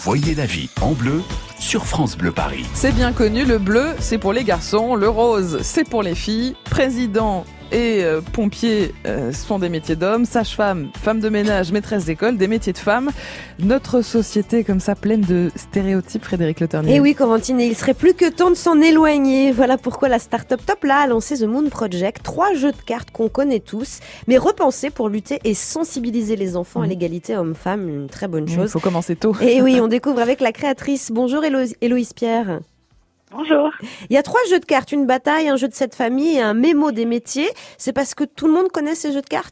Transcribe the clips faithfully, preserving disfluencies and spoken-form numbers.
Voyez la vie en bleu sur France Bleu Paris. C'est bien connu, le bleu, c'est pour les garçons, le rose, c'est pour les filles. Président et euh, pompiers euh, sont des métiers d'hommes, sage-femme, femme de ménage, maîtresse d'école, des métiers de femmes. Notre société est comme ça pleine de stéréotypes, Frédéric Le Ternier. Et oui, Corentine, il serait plus que temps de s'en éloigner. Voilà pourquoi la start-up Top là a lancé The Moon Project, trois jeux de cartes qu'on connaît tous, mais repensés pour lutter et sensibiliser les enfants mmh. à l'égalité homme-femme, une très bonne chose. Il faut commencer tôt. Et oui, on découvre avec la créatrice. Bonjour Hélo- Héloïse Pierre. Bonjour. Il y a trois jeux de cartes, une bataille, un jeu de sept familles et un mémo des métiers. C'est parce que tout le monde connaît ces jeux de cartes ?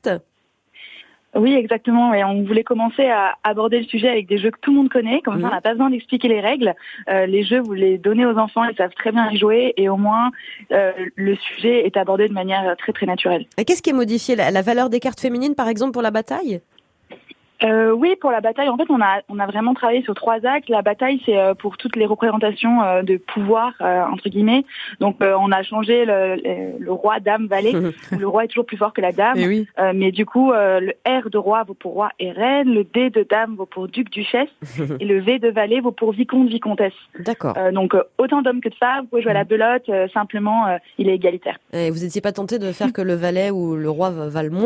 Oui, exactement. Et on voulait commencer à aborder le sujet avec des jeux que tout le monde connaît. Comme mmh. ça, on n'a pas besoin d'expliquer les règles. Euh, les jeux, vous les donnez aux enfants, ils savent très bien y jouer. Et au moins, euh, le sujet est abordé de manière très, très naturelle. Et qu'est-ce qui est modifié ? La, la valeur des cartes féminines, par exemple, pour la bataille ? Euh, oui, pour la bataille, en fait, on a on a vraiment travaillé sur trois axes. La bataille, c'est euh, pour toutes les représentations euh, de pouvoir euh, entre guillemets. Donc, euh, on a changé le, le, le roi, dame, valet. Le roi est toujours plus fort que la dame. Et oui. euh, mais du coup, euh, le R de roi vaut pour roi et reine, le D de dame vaut pour duc, duchesse, et le V de valet vaut pour vicomte, vicomtesse. D'accord. Euh, donc, euh, autant d'hommes que de femmes. Vous pouvez jouer à la belote. Euh, simplement, euh, il est égalitaire. Et vous n'étiez pas tenté de faire que le valet ou le roi valent moins ?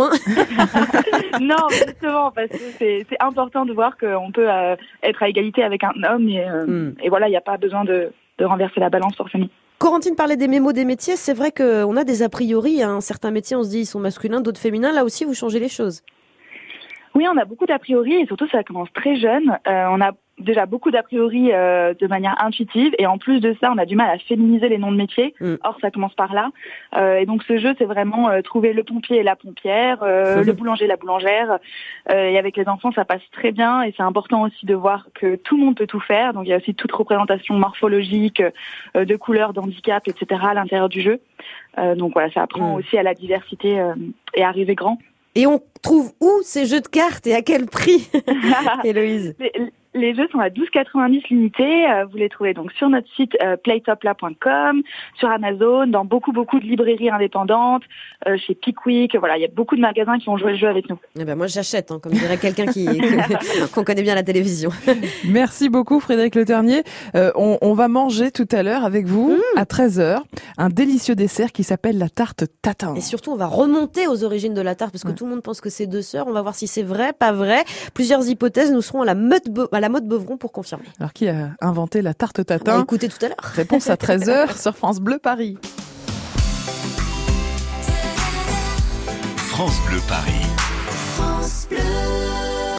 Non, justement, parce que c'est, c'est important de voir qu'on peut euh, être à égalité avec un homme et, euh, mm. et voilà, il n'y a pas besoin de, de renverser la balance forcément. Corentine parlait des mémos des métiers, c'est vrai qu'on a des a priori, hein. Certains métiers on se dit ils sont masculins, d'autres féminins, là aussi vous changez les choses. Oui, on a beaucoup d'a priori et surtout ça commence très jeune. Euh, on a déjà beaucoup d'a priori euh, de manière intuitive et en plus de ça, on a du mal à féminiser les noms de métiers. Mm. Or, ça commence par là. Euh, et donc, ce jeu, c'est vraiment euh, trouver le pompier et la pompière, euh, le boulanger et la boulangère. Euh, et avec les enfants, ça passe très bien et c'est important aussi de voir que tout le monde peut tout faire. Donc, il y a aussi toute représentation morphologique, euh, de couleurs, d'handicap, et cetera à l'intérieur du jeu. Euh, donc, voilà, ça apprend mm. aussi à la diversité euh, et à rêver grand. Et on trouve où ces jeux de cartes et à quel prix, Héloïse ? les, les jeux sont à douze quatre-vingt-dix l'unité. Euh, vous les trouvez donc sur notre site euh, playtopla point com, sur Amazon, dans beaucoup beaucoup de librairies indépendantes, euh, chez Pickwick. Voilà, il y a beaucoup de magasins qui ont joué le jeu avec nous. Eh ben moi j'achète, hein, comme dirait quelqu'un qui qu'on connaît bien à la télévision. Merci beaucoup Frédéric Le Ternier. Euh, on, on va manger tout à l'heure avec vous mmh. à treize heures un délicieux dessert qui s'appelle la tarte tatin. Et surtout on va remonter aux origines de la tarte parce que ouais. tout le monde pense que c'est deux sœurs. On va voir si c'est vrai, pas vrai. Plusieurs hypothèses. Nous serons à la mode Be- à la mode Beuvron pour confirmer. Alors qui a inventé la tarte tatin ? On va écouter tout à l'heure. Réponse à treize heures sur France Bleu Paris. France Bleu Paris.